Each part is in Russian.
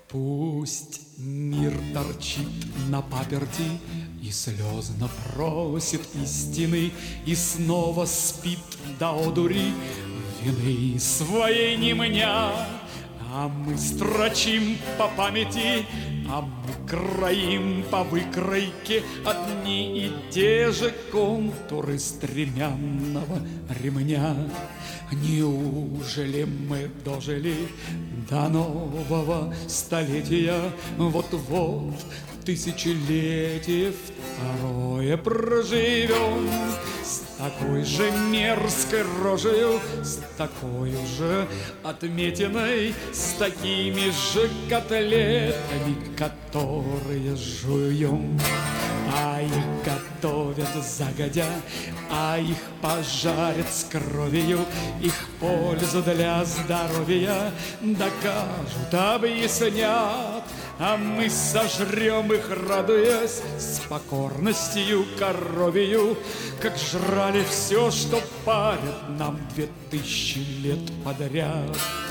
Пусть мир торчит на паперти и слезно просит истины, и снова спит до одури, вины своей не меня. А мы строчим по памяти, а мы кроим по выкройке одни и те же контуры стремянного ремня. Неужели мы дожили до нового столетия? Вот-вот тысячелетие второе проживем с такой же мерзкой рожею, с такой же отметиной, с такими же котлетами, которые жуем. А их готовят загодя, а их пожарят с кровью, их пользу для здоровья докажут, объяснят. А мы сожрем их, радуясь, с покорностью коровью, как жрали все, что парят нам 2000 лет подряд.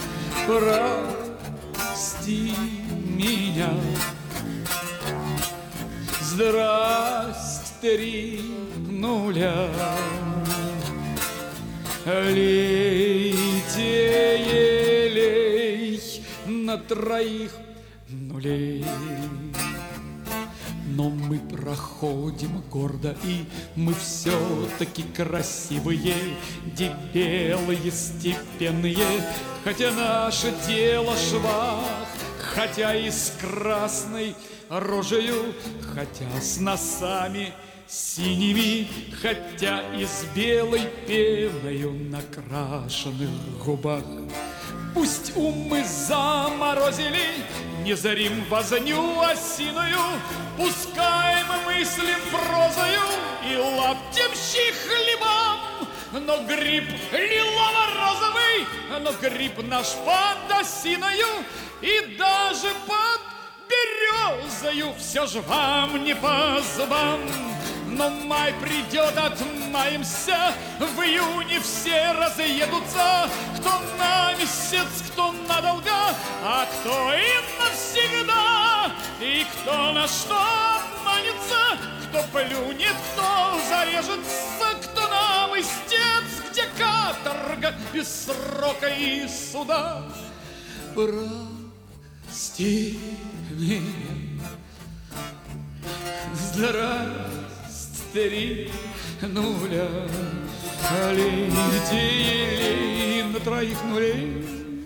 Прости меня. Здрасте, 3 нуля. Лейте елей на 3 нулей. Но мы проходим гордо, и мы все-таки красивые, дебелые, степенные, хотя наше тело швах, хотя и с красной рожею, хотя с носами синими, хотя и с белой пеною на крашеных губах. Пусть умы заморозили, не зарим возню осиную, пускай мы мыслим прозою и лаптемщи хлебам. Но гриб лилово-розовый, но гриб наш под осиною и даже под березою все ж вам не по зубам. Но май придет, отмаемся, в июне все разъедутся, кто на месяц, кто надолго, а кто и навсегда. И кто на что обманется, кто плюнет, кто зарежется, кто нам истец, где каторга без срока и суда. Прости меня. Здрасте, 3 нуля. Летели на 3 нулей.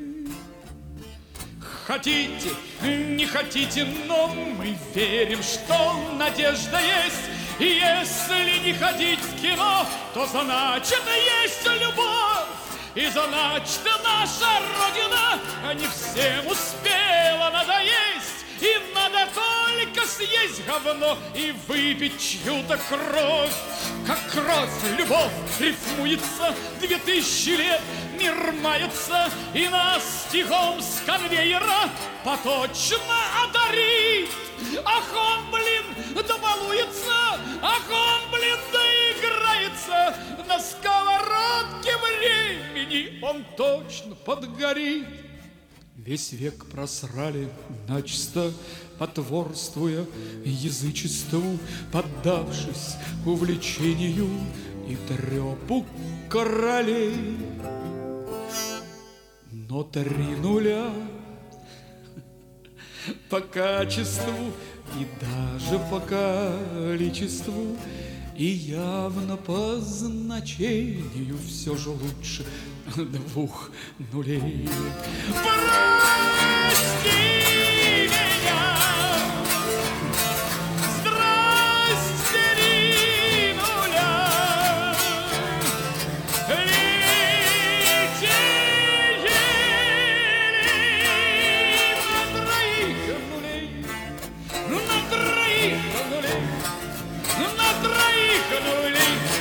Хотите, не хотите, но мы верим, что надежда есть. И если не ходить в кино, то значит есть любовь. И значит наша Родина не всем успела надоесть. И надо только съесть говно и выпить чью-то кровь. Как кровь, любовь рифмуется 2000 лет, мир мается, и нас стихом с конвейера поточно одарит. Ах он, блин, добалуется, ах он, блин, доиграется, на сковородке времени он точно подгорит. Весь век просрали начисто, потворствуя язычеству, поддавшись увлечению и трепу королей. Но 3 нуля по качеству и даже по количеству, и явно по значению все же лучше 2 нулей. Прости меня. Здрасте, 3 нуля. Летели на 3 нулей. На 3 нулей. На 3 нулей.